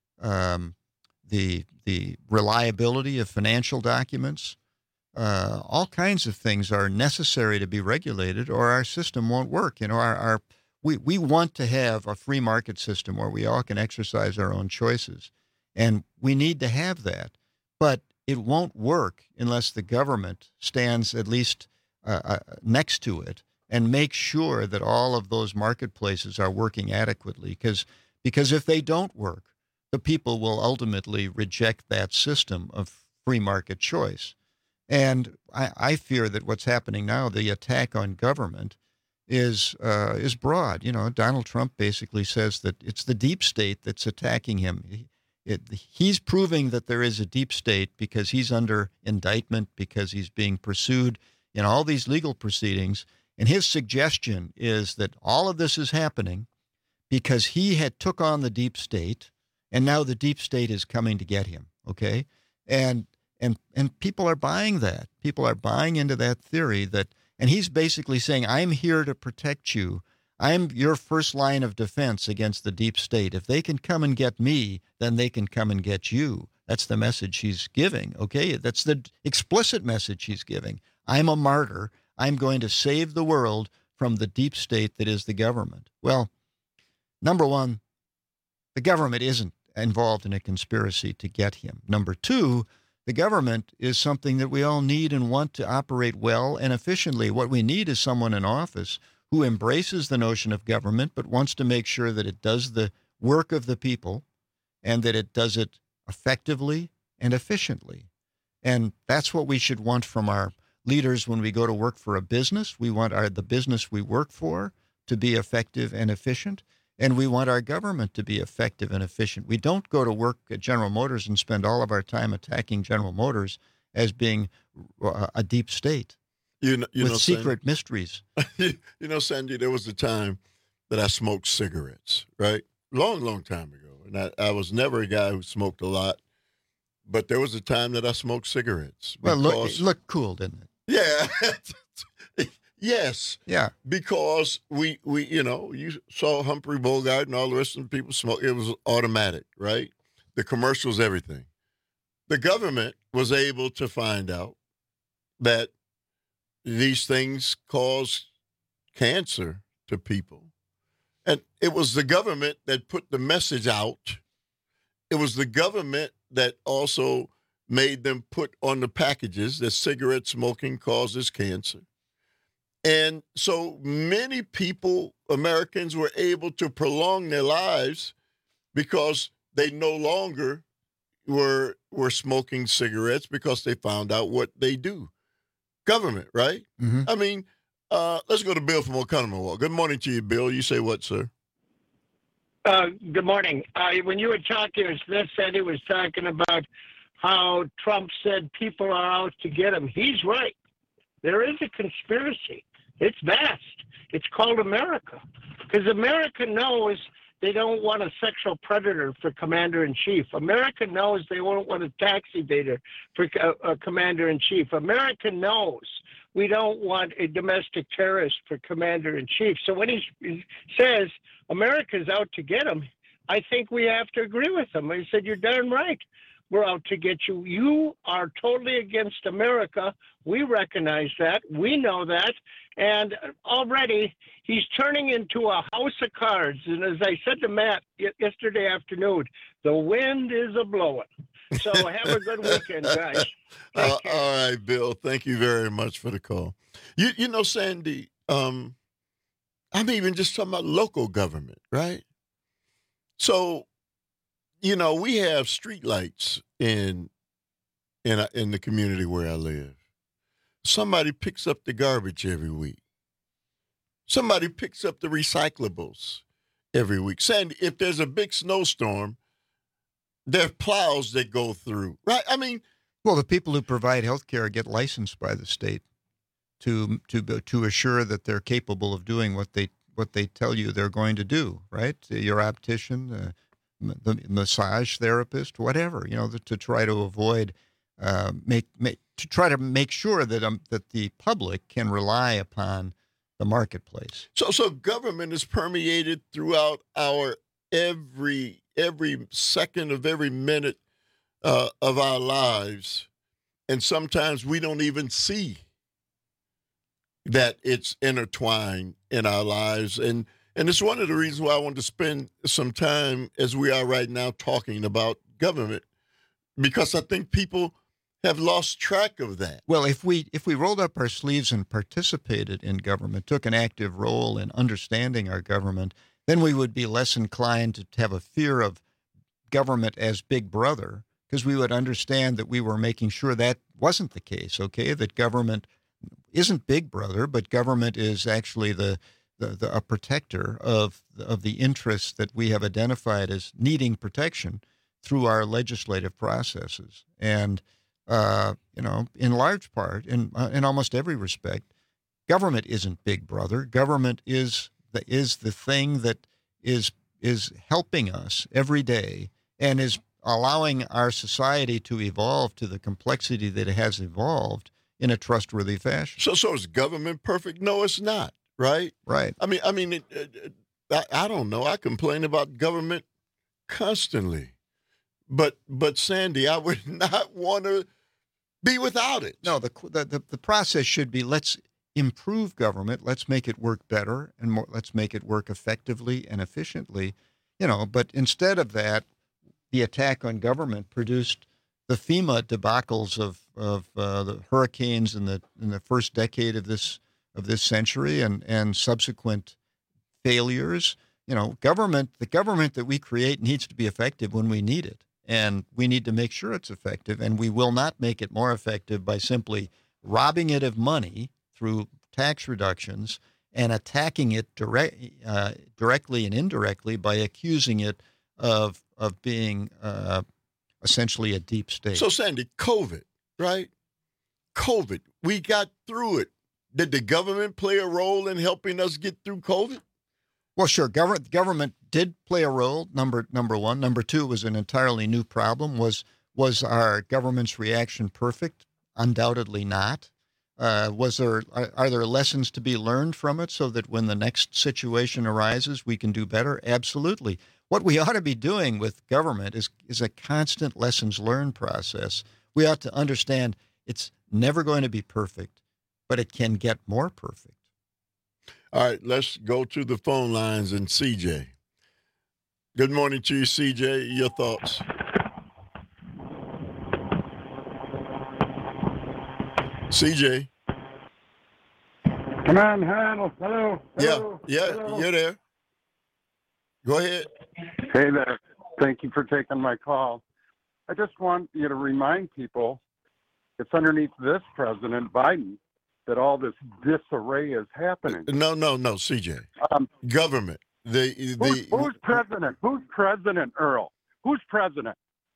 N: um, the the reliability of financial documents, uh, all kinds of things are necessary to be regulated, or our system won't work. You know, our, our we we want to have a free market system where we all can exercise our own choices, and we need to have that. But it won't work unless the government stands at least uh, uh, next to it and makes sure that all of those marketplaces are working adequately. Because Because if they don't work, the people will ultimately reject that system of free market choice. And I, I fear that what's happening now, the attack on government, is uh, is broad. You know, Donald Trump basically says that it's the deep state that's attacking him. He, it, he's proving that there is a deep state because he's under indictment, because he's being pursued in all these legal proceedings. And his suggestion is that all of this is happening because he had took on the deep state, and now the deep state is coming to get him, okay? And and and people are buying that. People are buying into that theory that, and he's basically saying, I'm here to protect you. I'm your first line of defense against the deep state. If they can come and get me, then they can come and get you. That's the message he's giving, okay? That's the explicit message he's giving. I'm a martyr. I'm going to save the world from the deep state that is the government. Well, number one, the government isn't involved in a conspiracy to get him. Number two, the government is something that we all need and want to operate well and efficiently. What we need is someone in office who embraces the notion of government but wants to make sure that it does the work of the people and that it does it effectively and efficiently. And that's what we should want from our leaders when we go to work for a business. We want our the business we work for to be effective and efficient. And we want our government to be effective and efficient. We don't go to work at General Motors and spend all of our time attacking General Motors as being a deep state
M: you know, you
N: with
M: know,
N: secret
M: Sandy,
N: mysteries.
M: You know, Sandy, there was a time that I smoked cigarettes, right? Long, long time ago. And I, I was never a guy who smoked a lot. But there was a time that I smoked cigarettes.
N: Well, look, it looked cool, didn't it?
M: Yeah. Yes.
N: Yeah.
M: Because we, we, you know, you saw Humphrey Bogart and all the rest of the people smoke. It was automatic, right? The commercials, everything. The government was able to find out that these things cause cancer to people. And it was the government that put the message out. It was the government that also made them put on the packages that cigarette smoking causes cancer. And so many people, Americans, were able to prolong their lives because they no longer were were smoking cigarettes because they found out what they do. Government, right?
N: Mm-hmm.
M: I mean, uh, let's go to Bill from Oconomowoc. Good morning to you, Bill. You say what, sir?
B: Uh, good morning. Uh, when you were talking, Smith said he was talking about how Trump said people are out to get him. He's right. There is a conspiracy. It's vast. It's called America. Because America knows they don't want a sexual predator for commander-in-chief. America knows they won't want a tax evader for uh, uh, commander-in-chief. America knows we don't want a domestic terrorist for commander-in-chief. So when he, he says America's out to get him, I think we have to agree with him. I said, you're darn right. We're out to get you. You are totally against America. We recognize that. We know that. And already he's turning into a house of cards. And as I said to Matt yesterday afternoon, the wind is a-blowing. So have a good weekend, guys.
M: Uh, all right, Bill. Thank you very much for the call. You, you know, Sandy, um, I'm even just talking about local government, right? So, you know, we have streetlights in in in the community where I live. Somebody picks up the garbage every week. Somebody picks up the recyclables every week. Sandy, if there's a big snowstorm, there are plows that go through, right? I mean,
N: well, the people who provide health care get licensed by the state to to to assure that they're capable of doing what they what they tell you they're going to do, right? Your optician, uh, the massage therapist, whatever, you know, to try to avoid, uh, make, make to try to make sure that um, that the public can rely upon the marketplace.
M: So, so government is permeated throughout our every every second of every minute uh, of our lives, and sometimes we don't even see that it's intertwined in our lives. And and it's one of the reasons why I want to spend some time, as we are right now, talking about government, because I think people have lost track of that.
N: Well, if we if we rolled up our sleeves and participated in government, took an active role in understanding our government, then we would be less inclined to have a fear of government as big brother, because we would understand that we were making sure that wasn't the case, okay, that government isn't big brother, but government is actually the, the, the a protector of, of the interests that we have identified as needing protection through our legislative processes. And Uh, you know, in large part, in uh, in almost every respect, government isn't big brother. Government is the is the thing that is is helping us every day and is allowing our society to evolve to the complexity that it has evolved in a trustworthy fashion.
M: So, so is government perfect? No, it's not. Right.
N: Right.
M: I mean, I mean, it, it, I, I don't know. I complain about government constantly, but but Sandy, I would not want to be without it.
N: No, the, the the process should be, let's improve government, let's make it work better, and more, let's make it work effectively and efficiently, you know. But instead of that, the attack on government produced the FEMA debacles of of uh, the hurricanes in the in the first decade of this of this century, and and subsequent failures. You know, government the government that we create needs to be effective when we need it. And we need to make sure it's effective, and we will not make it more effective by simply robbing it of money through tax reductions and attacking it direct, uh, directly and indirectly by accusing it of of being uh, essentially a deep state.
M: So, Sandy, COVID, right? COVID, we got through it. Did the government play a role in helping us get through COVID?
N: Well, sure. Government government did play a role. Number number one. Number two, it was an entirely new problem. Was was our government's reaction perfect? Undoubtedly not. Uh, was there are, are there lessons to be learned from it so that when the next situation arises, we can do better? Absolutely. What we ought to be doing with government is is a constant lessons learned process. We ought to understand it's never going to be perfect, but it can get more perfect.
M: All right, let's go to the phone lines and C J. Good morning to you, C J. Your thoughts? C J.
B: Come on, hello, hello.
M: Yeah,
B: hello,
M: yeah,
B: hello.
M: you're there. Go ahead.
S: Hey there. Thank you for taking my call. I just want you to remind people it's underneath this President Biden that all this disarray is happening.
M: No, no, no, C J.
S: Um,
M: Government. The the
S: who's, who's president? Who's president, Earl? Who's president?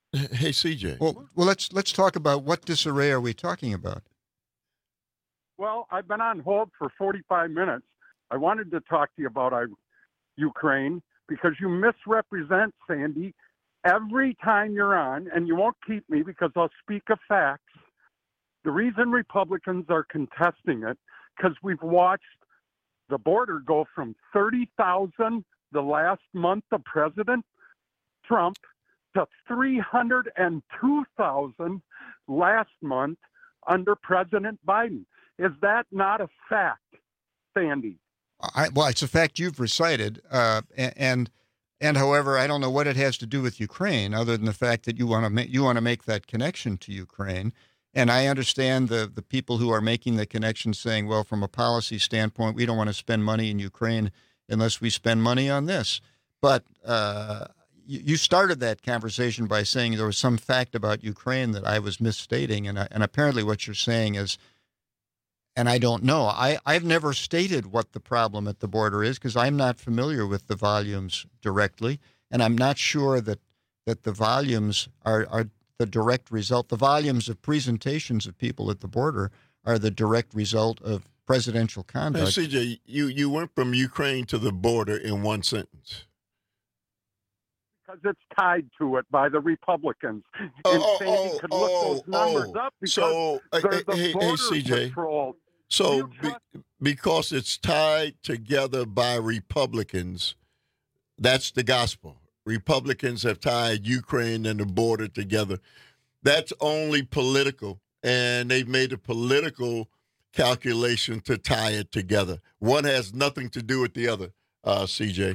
M: Hey, C J.
N: Well, well, let's let's talk about what disarray are we talking about?
S: Well, I've been on hold for forty-five minutes. I wanted to talk to you about uh, Ukraine because you misrepresent, Sandy, every time you're on, and you won't keep me because I'll speak of facts. The reason Republicans are contesting it, because we've watched the border go from thirty thousand the last month of President Trump to three hundred two thousand last month under President Biden. Is that not a fact, Sandy?
N: I, well, it's a fact you've recited, uh, and, and and however, I don't know what it has to do with Ukraine, other than the fact that you want to make you want to make that connection to Ukraine. And I understand the the people who are making the connection, saying, well, from a policy standpoint, we don't want to spend money in Ukraine unless we spend money on this. But uh, you, you started that conversation by saying there was some fact about Ukraine that I was misstating, and I, and apparently what you're saying is. And I don't know. I, I've never stated what the problem at the border is because I'm not familiar with the volumes directly, and I'm not sure that that the volumes are, are the direct result. The volumes of presentations of people at the border are the direct result of presidential conduct.
M: Hey, C J, you, you went from Ukraine to the border in one sentence.
S: Because it's tied to it by the Republicans.
M: Oh,
S: and
M: oh,
S: Sandy
M: oh,
S: could
M: oh,
S: look those numbers
M: oh.
S: up because
M: So, uh,
S: they're the
M: hey,
S: border
M: hey, C J.
S: patrol.
M: So, be, because it's tied together by Republicans, that's the gospel. Republicans have tied Ukraine and the border together. That's only political, and they've made a political calculation to tie it together. One has nothing to do with the other, uh, C J.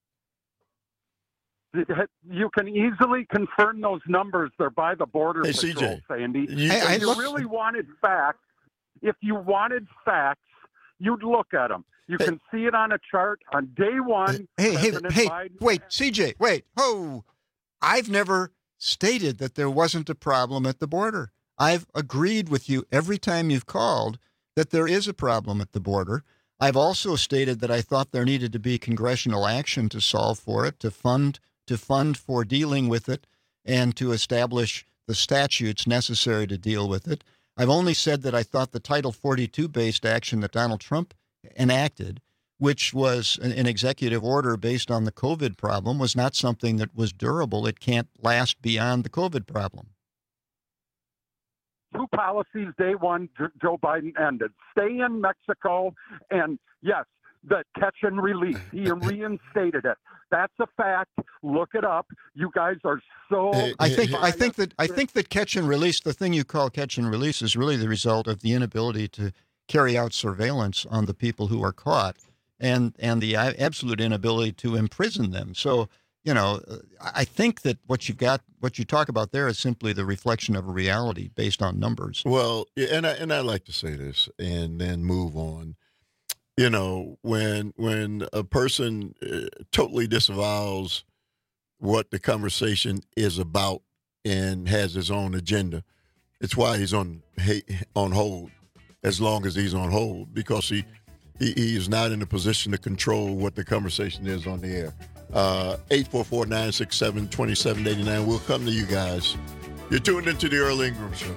S: You can easily confirm those numbers. They're by the border
M: hey,
S: patrol,
M: C J,
S: Sandy.
M: You,
S: if
M: I,
S: you
M: look,
S: really wanted facts, if you wanted facts, you'd look at them. You
N: hey,
S: can see it on a chart on day one.
N: Hey, hey,
S: President
N: hey,
S: Biden
N: wait, C J, wait. Oh, I've never stated that there wasn't a problem at the border. I've agreed with you every time you've called that there is a problem at the border. I've also stated that I thought there needed to be congressional action to solve for it, to fund to fund for dealing with it, and to establish the statutes necessary to deal with it. I've only said that I thought the Title forty-two-based action that Donald Trump enacted, which was an, an executive order based on the COVID problem, was not something that was durable. It can't last beyond the COVID problem.
S: Two policies, day one, Joe Biden ended. Stay in Mexico, and yes, the catch and release. He reinstated it. That's a fact. Look it up. You guys are so.
N: I think. I think that. I think that catch and release. The thing you call catch and release is really the result of the inability to carry out surveillance on the people who are caught, and and the absolute inability to imprison them. So you know, I think that what you've got, what you talk about there, is simply the reflection of a reality based on numbers.
M: Well, and I and I like to say this, and then move on. You know, when when a person uh, totally disavows what the conversation is about and has his own agenda, it's why he's on on hold as long as he's on hold, because he, he, he is not in a position to control what the conversation is on the air. Uh, eight four four, nine six seven, two seven eight nine. We'll come to you guys. You're tuned into the Earl Ingram Show.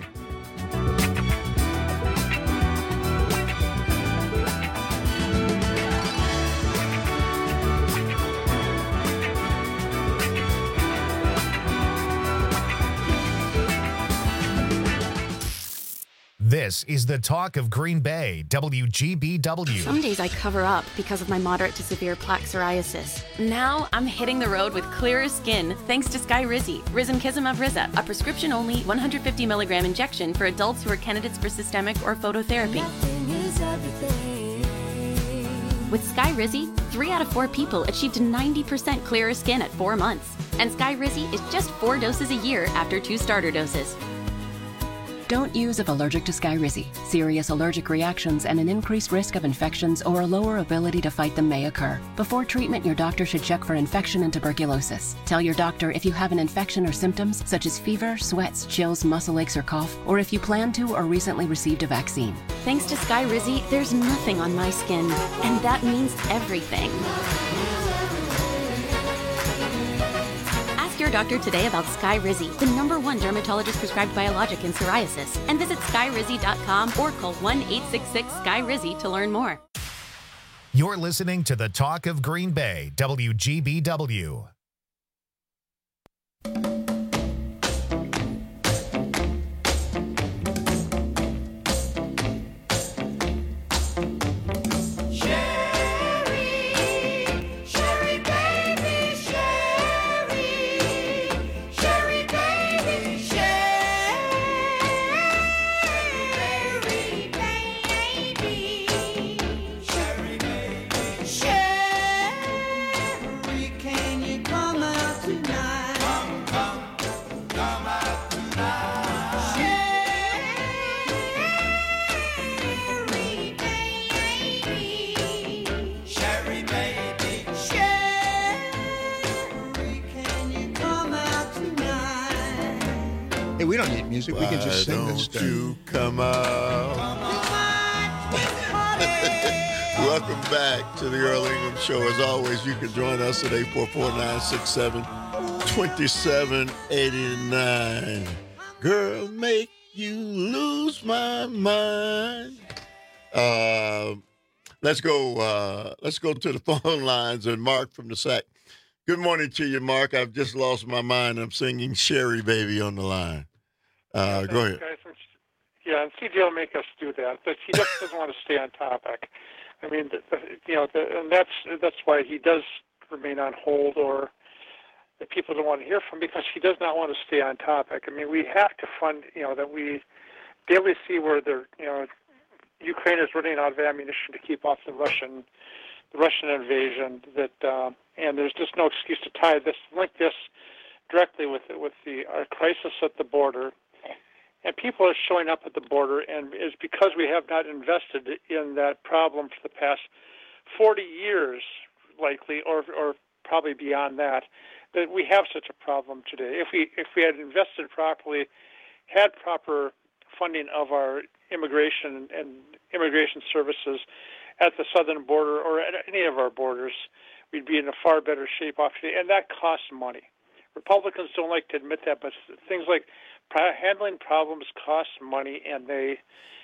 A: This is the talk of Green Bay, W G B W.
C: Some days I cover up because of my moderate to severe plaque psoriasis. Now I'm hitting the road with clearer skin thanks to Skyrizi, Risankizumab Riza, a prescription-only one hundred fifty milligram injection for adults who are candidates for systemic or phototherapy. With Skyrizi, three out of four people achieved ninety percent clearer skin at four months. And Skyrizi is just four doses a year after two starter doses.
E: Don't use if allergic to Skyrizi. Serious allergic reactions and an increased risk of infections or a lower ability to fight them may occur. Before treatment, your doctor should check for infection and tuberculosis. Tell your doctor if you have an infection or symptoms such as fever, sweats, chills, muscle aches, or cough, or if you plan to or recently received a vaccine.
C: Thanks to Skyrizi, there's nothing on my skin, and that means everything. Ask your your doctor today about Skyrizi, the number one dermatologist-prescribed biologic in psoriasis. And visit skyrizi dot com or call one eight six six Sky Rizzy to learn more.
A: You're listening to the Talk of Green Bay, W G B W.
N: Hey, we don't need music. We can just sing this stuff.
M: You come out. Welcome back to the Earl Ingram Show. As always, you can join us at eight four four, nine six seven, two seven eight nine. Girl, make you lose my mind. Uh, let's go. Uh, let's go to the phone lines and Mark from the S A C. Good morning to you, Mark. I've just lost my mind. I'm singing Sherry Baby on the line. Uh, go ahead.
G: Guys, yeah, and C J will make us do that, but he just doesn't want to stay on topic. I mean, the, the, you know, the, and that's that's why he does remain on hold, or that people don't want to hear from, because he does not want to stay on topic. I mean, we have to fund, you know, that we daily see where the, you know, Ukraine is running out of ammunition to keep off the Russian, the Russian invasion. That uh, and there's just no excuse to tie this, link this directly with with the uh, crisis at the border. And people are showing up at the border, and it's because we have not invested in that problem for the past forty years, likely, or or probably beyond that, that we have such a problem today. If we if we had invested properly, had proper funding of our immigration and immigration services at the southern border or at any of our borders, we'd be in a far better shape off today, and that costs money. Republicans don't like to admit that, but things like handling problems cost money, and they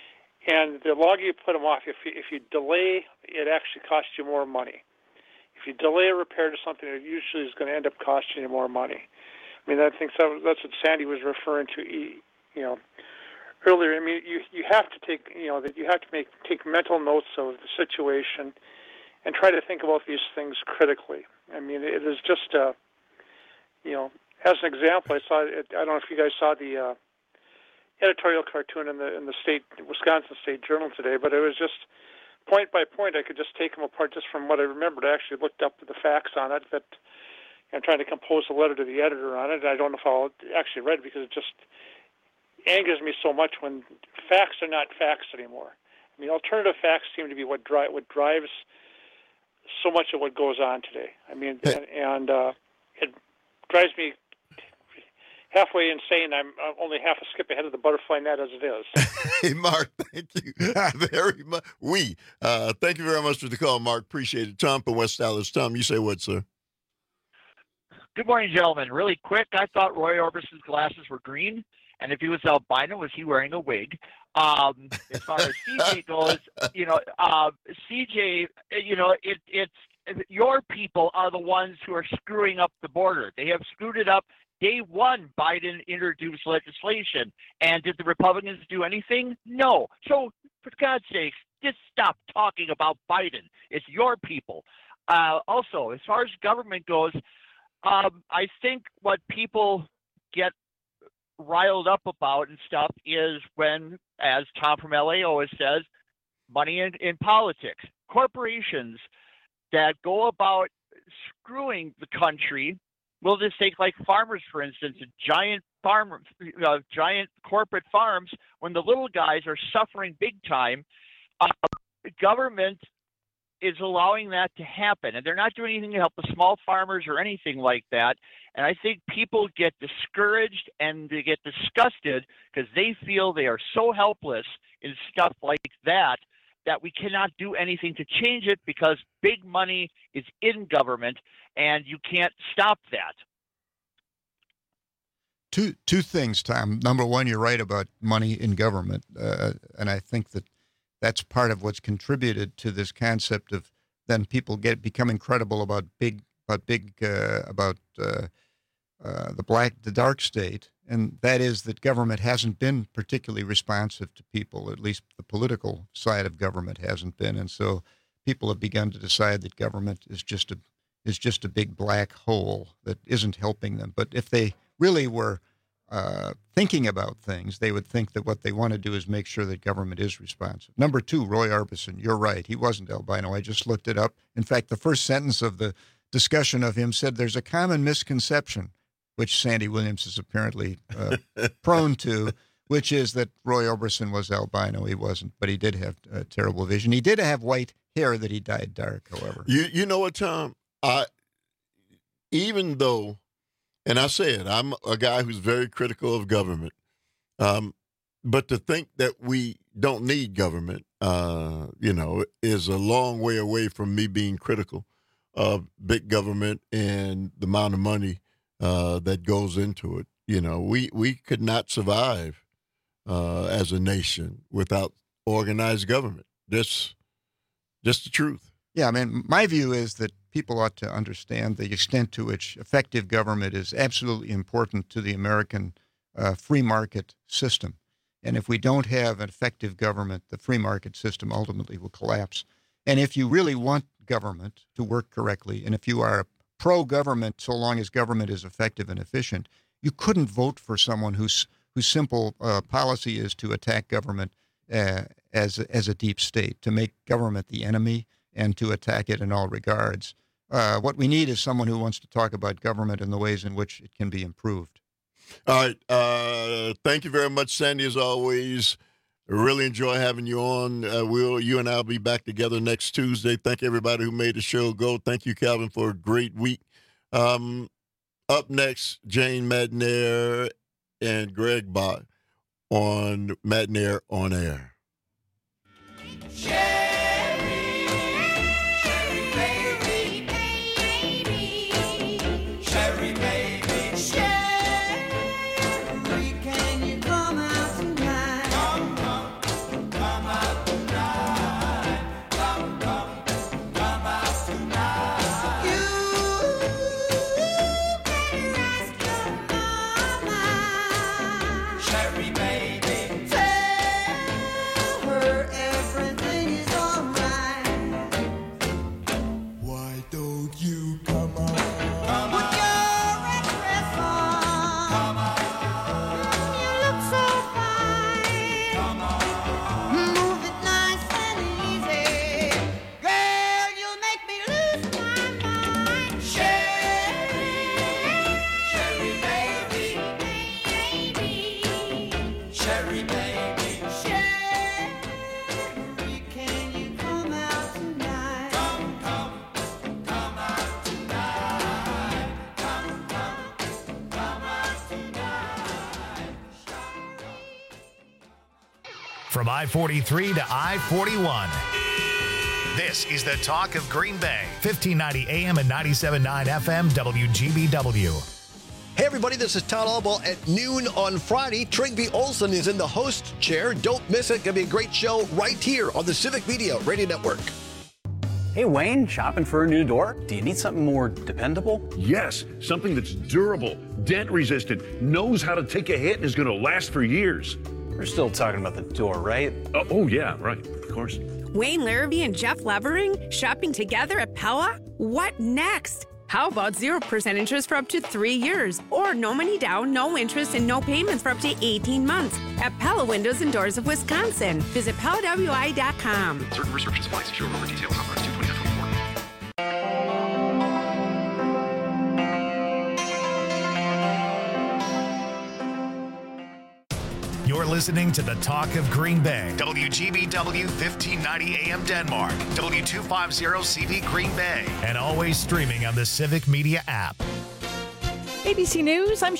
G: and the longer you put them off, if you, if you delay, it actually costs you more money. If you delay a repair to something, it usually is going to end up costing you more money. I mean, I think so, that's what Sandy was referring to, you know, earlier. I mean, you you have to take you know that you have to make take mental notes of the situation, and try to think about these things critically. I mean, it is just a You know, as an example, I saw. I don't know if you guys saw the uh, editorial cartoon in the in the state Wisconsin State Journal today, but it was just point by point. I could just take them apart just from what I remembered. I actually looked up the facts on it. That I'm trying to compose a letter to the editor on it. I don't know if I'll actually read it because it just angers me so much when facts are not facts anymore. I mean, alternative facts seem to be what drive what drives so much of what goes on today. I mean, and, and uh, it drives me halfway insane. I'm only half a skip ahead of the butterfly net as it is.
M: Hey, Mark, thank you very much. We, uh, thank you very much for the call, Mark. Appreciate it. Tom from West Dallas. Tom, you say what, sir?
H: Good morning, gentlemen. Really quick, I thought Roy Orbison's glasses were green, and if he was albino, was he wearing a wig? Um, as far as C J goes, you know, uh, C J, you know, it, it's your people are the ones who are screwing up the border. They have screwed it up. Day one, Biden introduced legislation, and did the Republicans do anything? No. So, for God's sakes, just stop talking about Biden. It's your people. Uh, also, as far as government goes, um, I think what people get riled up about and stuff is when, as Tom from L A always says, money in, in politics. Corporations that go about screwing the country. We'll just take like farmers, for instance, giant farm, uh, giant corporate farms. When the little guys are suffering big time, uh, government is allowing that to happen, and they're not doing anything to help the small farmers or anything like that. And I think people get discouraged and they get disgusted because they feel they are so helpless in stuff like that, that we cannot do anything to change it because big money is in government and you can't stop that.
N: two two things, Tom. Number one, you're right about money in government, uh, and I think that that's part of what's contributed to this concept of then people get become incredible about big about big uh, about uh, uh, the black the dark state, and that is that government hasn't been particularly responsive to people. At least the political side of government hasn't been, and so people have begun to decide that government is just a is just a big black hole that isn't helping them. But if they really were uh, thinking about things, they would think that what they want to do is make sure that government is responsive. Number two, Roy Orbison, you're right. He wasn't albino. I just looked it up. In fact, the first sentence of the discussion of him said there's a common misconception, which Sandy Williams is apparently uh, prone to, which is that Roy Orbison was albino. He wasn't, but he did have uh, terrible vision. He did have white hair that he dyed dark, however.
M: You, you know what, Tom? I, even though, and I said, I'm a guy who's very critical of government, um, but to think that we don't need government, uh, you know, is a long way away from me being critical of big government and the amount of money uh, that goes into it. You know, we, we could not survive uh, as a nation without organized government. That's just the truth.
N: Yeah, I mean, my view is that people ought to understand the extent to which effective government is absolutely important to the American uh, free market system. And if we don't have an effective government, the free market system ultimately will collapse. And if you really want government to work correctly, and if you are pro-government so long as government is effective and efficient, you couldn't vote for someone whose whose simple uh, policy is to attack government uh, as, as a deep state, to make government the enemy, and to attack it in all regards. Uh, what we need is someone who wants to talk about government and the ways in which it can be improved.
M: All right. Uh, thank you very much, Sandy, as always. Really enjoy having you on. Uh, we'll, you and I will be back together next Tuesday. Thank everybody who made the show go. Thank you, Calvin, for a great week. Um, up next, Jane McNair and Greg Bott on McNair on Air.
O: Yeah.
A: From I forty-three to I forty-one. This is the talk of Green Bay. fifteen ninety A M and ninety-seven point nine F M W G B W.
I: Hey everybody, this is Town Hall Ball at noon on Friday. Trigby Olson is in the host chair. Don't miss it. Gonna be a great show right here on the Civic Media Radio Network.
J: Hey Wayne, shopping for a new door? Do you need something more dependable?
L: Yes, something that's durable, dent resistant, knows how to take a hit, and is gonna last for years.
J: We're still talking about the door, right?
L: Uh, oh yeah, right, of course.
X: Wayne Larrabee and Jeff Levering shopping together at Pella? What next? How about zero percent interest for up to three years? Or no money down, no interest, and no payments for up to eighteen months at Pella Windows and Doors of Wisconsin. Visit Pella W I dot com.
Y: Certain restrictions apply. See showroom for details. Conference two twenty-five twenty-four.
A: You're listening to the Talk of Green Bay. W G B W fifteen ninety A M Denmark. W two fifty C V Green Bay. And always streaming on the Civic Media app.
Z: A B C News, I'm